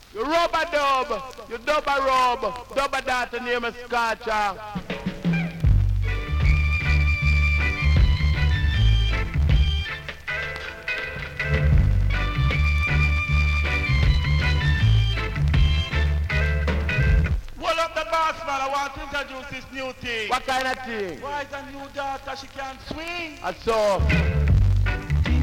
You rubber dub, you dubber rub, dubber daughter name is Scotcha. Hold up the boss man, I want to introduce this new thing. What kind of thing? Why is a new daughter she can't swing? I saw.